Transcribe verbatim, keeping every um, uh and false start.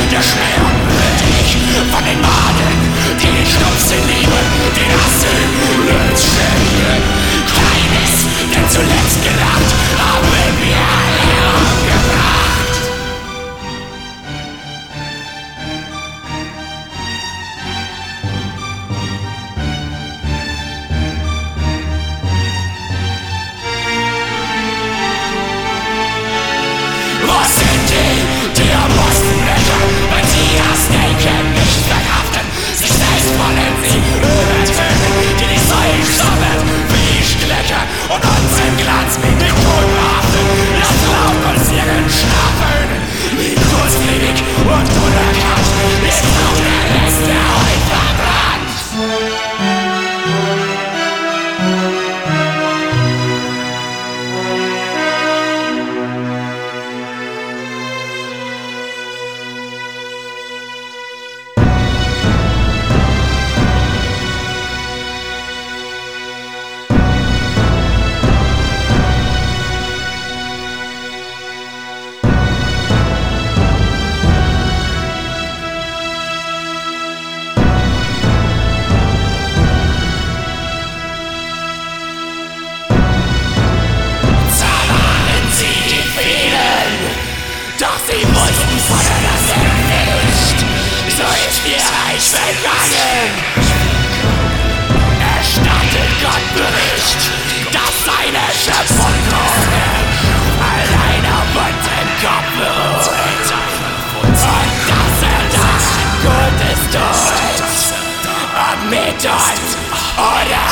der schwermütig von den Maden, die den Stumpfsinn lieben, den Hass übelst schämen. Kleines, denn zuletzt gelacht, haben wir herumgebracht. Was sind die, die am Osten meckern, wenn sie das Denken nicht verkraften, sich selbst wollen sie übertönen, die die Säulen sammelt wie Schlecke und unseren Glanz mit dem Tod behaften. Lasst laut uns ihren Schlafen, wie kurzlebig und unerkannt ist auch der letzte heute verbrannt. Doch sie wussten von das nicht, so ist ihr Reich vergangen. Erstattet Gott Bericht, dass seine Schöpfung allein auf unseren Kopf beruht. Und dass er das Gutes tut, ob mit uns oder